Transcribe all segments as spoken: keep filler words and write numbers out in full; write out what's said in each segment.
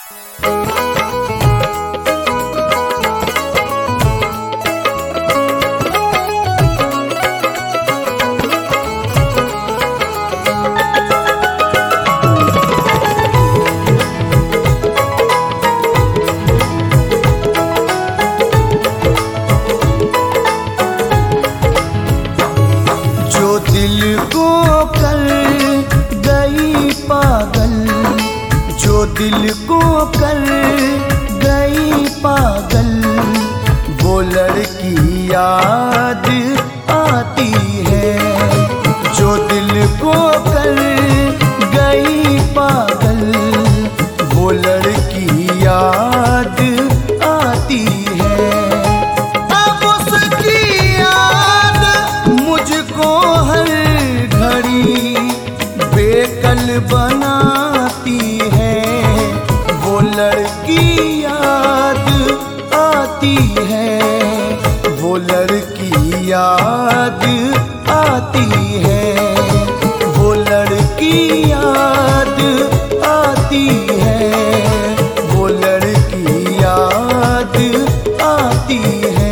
दिल को कर गई पागल, जो दिल को कर गई पागल, वो लड़की याद आती है। जो दिल को कर गई पागल, वो लड़की याद आती है। अब उसकी याद मुझको हर घड़ी बेकल बनाती है। वो लड़की याद आती है, वो लड़की याद आती है, वो लड़की याद आती है, वो लड़की याद आती है।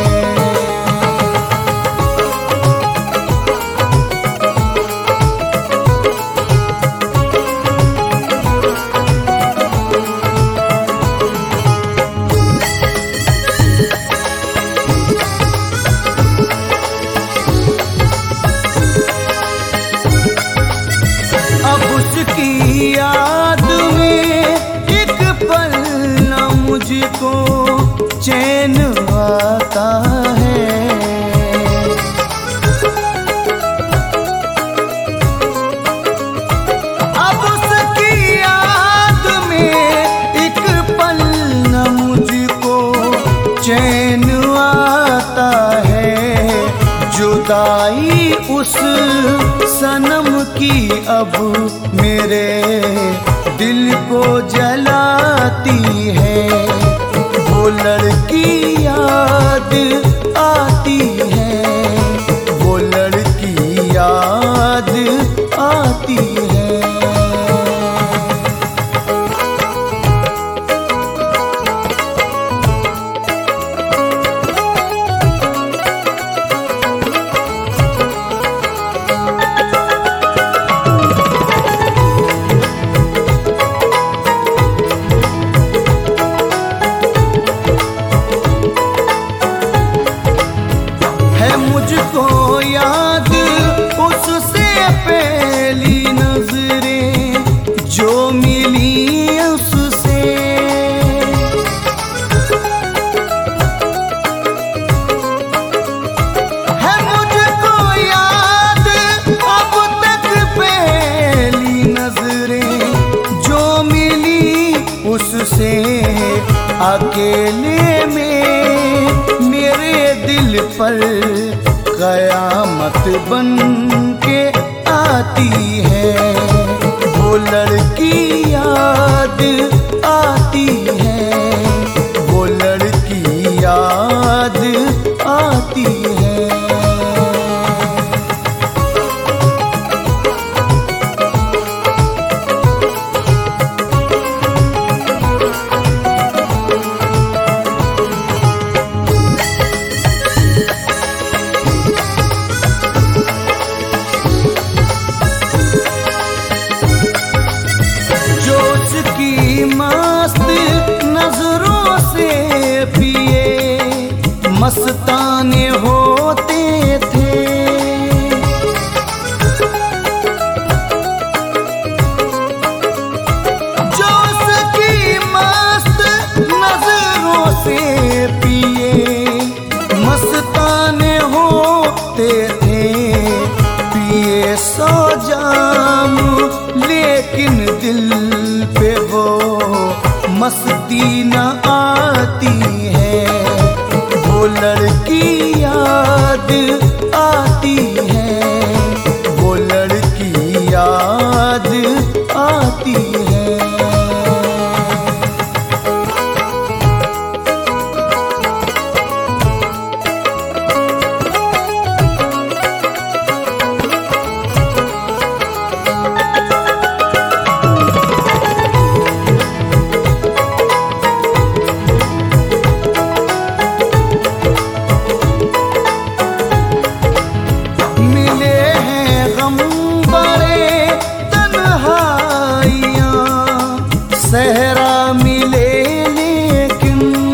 अब उसकी याद में एक पल न मुझको चैन आता है। अब उसकी याद में एक पल न मुझको चैन आता है। जुदाई उस सनम की अब मेरे दिल को जलाती है। वो लड़की याद आती है, वो लड़की याद आती है। है मुझको याद उससे पहली नजरें जो मिली उससे। है मुझको याद अब तक पहली नजरें जो मिली उससे। अकेले में मेरे दिल पर कयामत बन के आती है। वो लड़की याद आती है, वो लड़की याद आती है। की मस्त नजरों से पिए मस्ताने होते थे। जो उसकी मस्त नजरों से पिए मस्ताने होते थे। पिए सौ जाम लेकिन दिल पे वो मस्ती न आती है। वो लड़की याद आती है, वो लड़की याद आती है। सहरा मिले लेकिन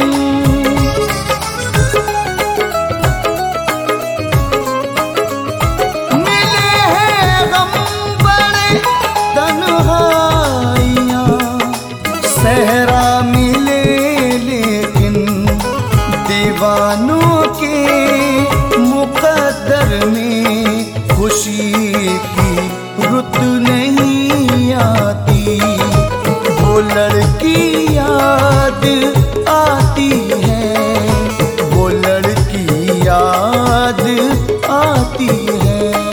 मिले हैं गम बड़े तन्हाइयाँ। सहरा मिले लेकिन दीवानों के मुकद्दर में खुशी की रुत नहीं आती। वो लड़की याद आती है, वो लड़की याद आती है।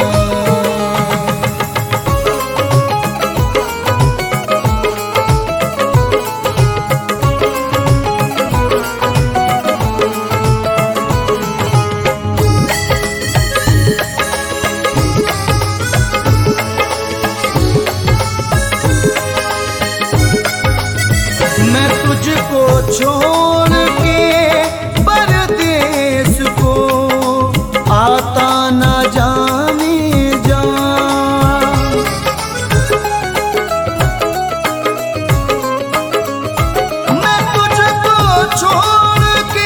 मैं तुझको छोड़ के परदेस को आता न जाने जा। मैं तुझको छोड़ के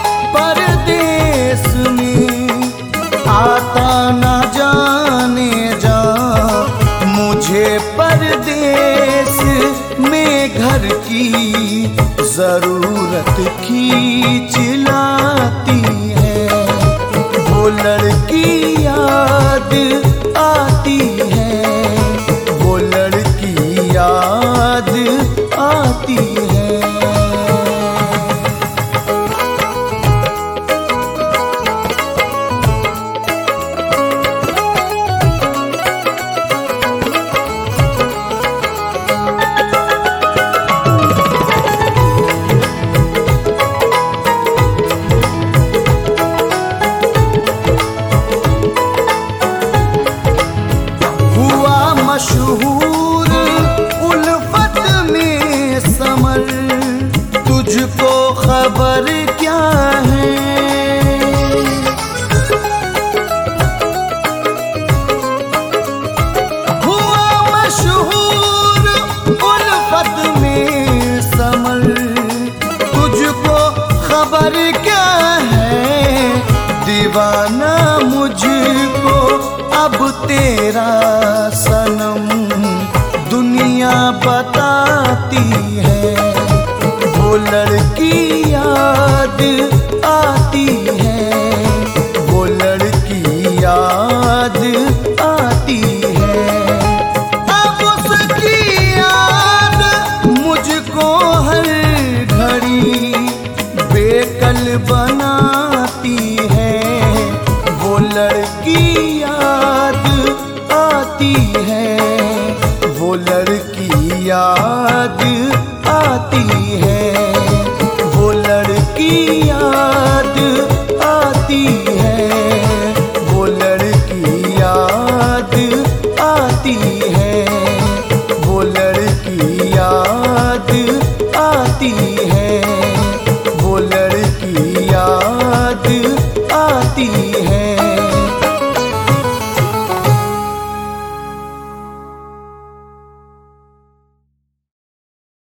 परदेस में आता न जाने जा। मुझे परदेस में घर की जरूरत खींच लाती है। वो लड़की याद आती है, वो लड़की याद आती है। मशहूर उल्फत में समर, तुझको खबर क्या है। हुआ मशहूर उल्फत में समर, तुझको खबर क्या है। दीवाना मुझको अब तेरा सनम दुनिया बताती है। वो लड़की याद आती है, वो लड़की याद आती है। अब उसकी याद मुझको हर घड़ी बेकल बनाती है। वो लड़की याद आती है, वो लड़की याद आती है।